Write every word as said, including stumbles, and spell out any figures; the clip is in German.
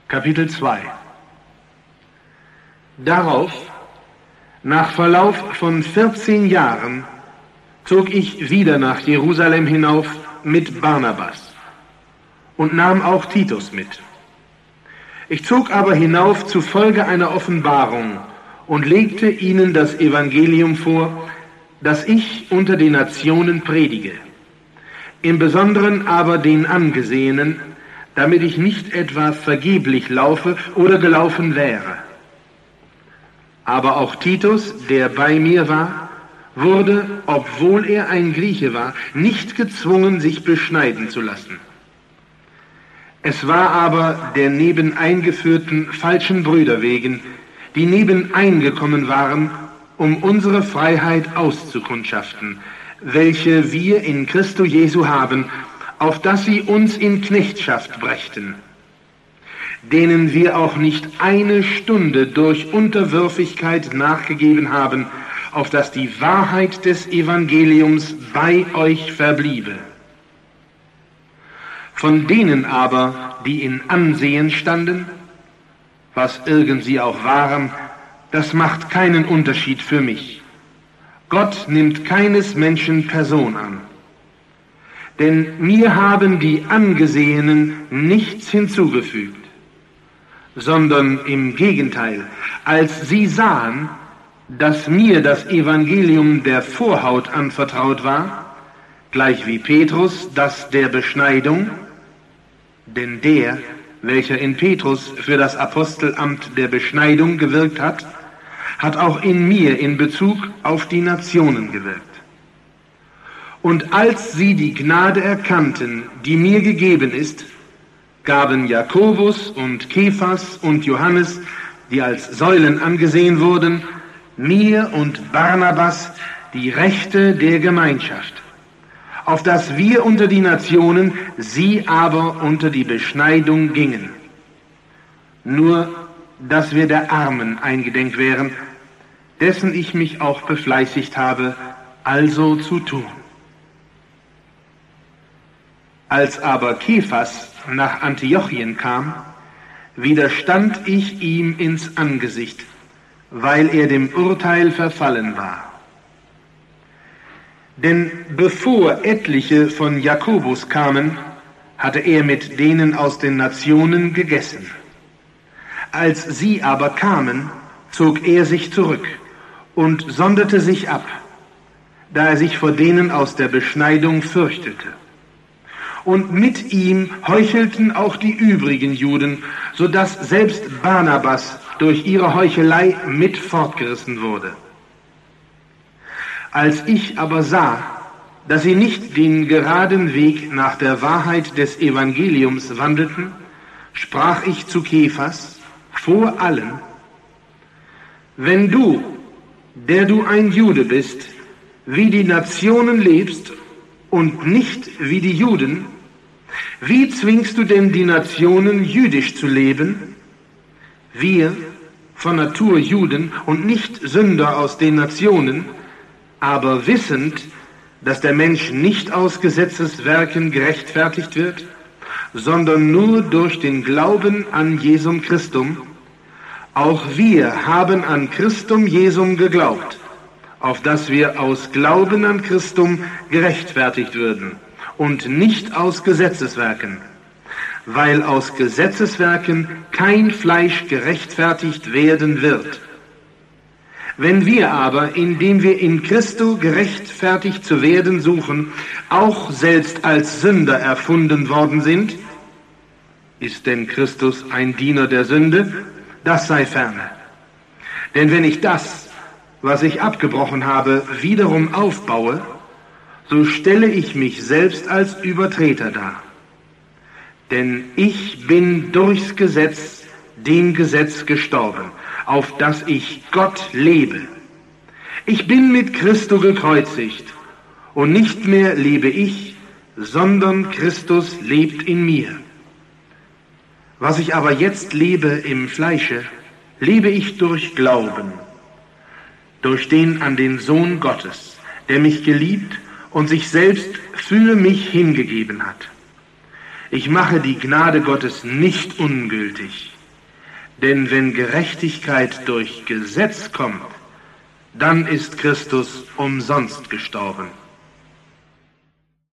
Kapitel zwei. Darauf, nach Verlauf von vierzehn Jahren, zog ich wieder nach Jerusalem hinauf mit Barnabas und nahm auch Titus mit. Ich zog aber hinauf zufolge einer Offenbarung und legte ihnen das Evangelium vor, das ich unter den Nationen predige, im Besonderen aber den Angesehenen, damit ich nicht etwa vergeblich laufe oder gelaufen wäre. Aber auch Titus, der bei mir war, wurde, obwohl er ein Grieche war, nicht gezwungen, sich beschneiden zu lassen. Es war aber der nebeneingeführten falschen Brüder wegen, die nebeneingekommen waren, um unsere Freiheit auszukundschaften, welche wir in Christo Jesu haben, auf dass sie uns in Knechtschaft brächten, denen wir auch nicht eine Stunde durch Unterwürfigkeit nachgegeben haben, auf dass die Wahrheit des Evangeliums bei euch verbliebe. Von denen aber, die in Ansehen standen, was irgend sie auch waren, das macht keinen Unterschied für mich. Gott nimmt keines Menschen Person an. Denn mir haben die Angesehenen nichts hinzugefügt, sondern im Gegenteil, als sie sahen, dass mir das Evangelium der Vorhaut anvertraut war, gleich wie Petrus das der Beschneidung, denn der, welcher in Petrus für das Apostelamt der Beschneidung gewirkt hat, hat auch in mir in Bezug auf die Nationen gewirkt. Und als sie die Gnade erkannten, die mir gegeben ist, gaben Jakobus und Kephas und Johannes, die als Säulen angesehen wurden, mir und Barnabas die Rechte der Gemeinschaft, auf dass wir unter die Nationen, sie aber unter die Beschneidung gingen. Nur, dass wir der Armen eingedenk wären, dessen ich mich auch befleißigt habe, also zu tun. Als aber Kephas nach Antiochien kam, widerstand ich ihm ins Angesicht, weil er dem Urteil verfallen war. Denn bevor etliche von Jakobus kamen, hatte er mit denen aus den Nationen gegessen. Als sie aber kamen, zog er sich zurück und sonderte sich ab, da er sich vor denen aus der Beschneidung fürchtete. Und mit ihm heuchelten auch die übrigen Juden, so dass selbst Barnabas durch ihre Heuchelei mit fortgerissen wurde. Als ich aber sah, dass sie nicht den geraden Weg nach der Wahrheit des Evangeliums wandelten, sprach ich zu Kephas vor allen: Wenn du, der du ein Jude bist, wie die Nationen lebst und nicht wie die Juden, wie zwingst du denn die Nationen, jüdisch zu leben? Wir, von Natur Juden und nicht Sünder aus den Nationen, aber wissend, dass der Mensch nicht aus Gesetzeswerken gerechtfertigt wird, sondern nur durch den Glauben an Jesum Christum. Auch wir haben an Christum Jesum geglaubt, auf dass wir aus Glauben an Christum gerechtfertigt würden und nicht aus Gesetzeswerken, weil aus Gesetzeswerken kein Fleisch gerechtfertigt werden wird. Wenn wir aber, indem wir in Christo gerechtfertigt zu werden suchen, auch selbst als Sünder erfunden worden sind, ist denn Christus ein Diener der Sünde? Das sei ferne. Denn wenn ich das, was ich abgebrochen habe, wiederum aufbaue, so stelle ich mich selbst als Übertreter dar. Denn ich bin durchs Gesetz, dem Gesetz gestorben, auf dass ich Gott lebe. Ich bin mit Christo gekreuzigt, und nicht mehr lebe ich, sondern Christus lebt in mir. Was ich aber jetzt lebe im Fleische, lebe ich durch Glauben, durch den an den Sohn Gottes, der mich geliebt und sich selbst für mich hingegeben hat. Ich mache die Gnade Gottes nicht ungültig. Denn wenn Gerechtigkeit durch Gesetz kommt, dann ist Christus umsonst gestorben.